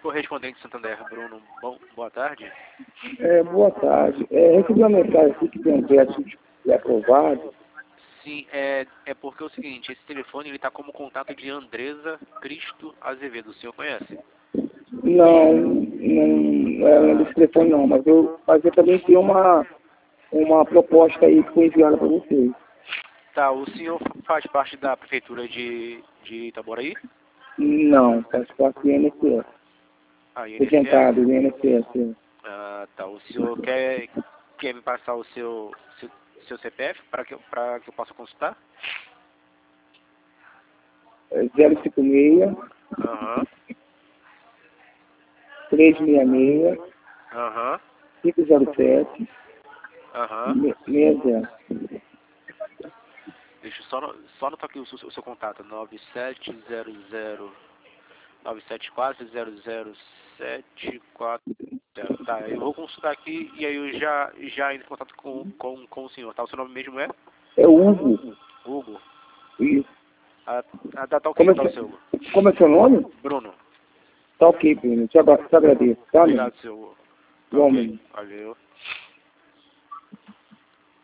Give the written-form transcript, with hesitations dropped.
correspondente Santander, Bruno. Boa tarde. Boa tarde. Recebi uma mensagem aqui que tem um crédito aprovado. Sim, é porque é o seguinte, esse telefone ele está como contato de Andresa Cristo Azevedo. O senhor conhece? Não é desse telefone não, mas eu também tenho uma proposta aí que foi enviada para vocês. Tá, o senhor faz parte da prefeitura de Itaboraí? Não, faz parte do INSS. INSS? Aposentado do INSS. Tá. O senhor quer me passar o seu CPF para que eu possa consultar? 056 Aham. 366 Aham. 507 Aham. 60. Deixa eu só anotar aqui o seu contato. 9700-974-00740. Tá, eu vou consultar aqui e aí eu já entro em contato com o senhor, tá? O seu nome mesmo é? É o Hugo. Hugo. Isso. Tá ok, tá o seu Hugo. Como é seu nome? Bruno. Tá ok, Bruno. Te agradeço. Tá, Obrigado, seu Hugo. Tá Bom, ok. Valeu.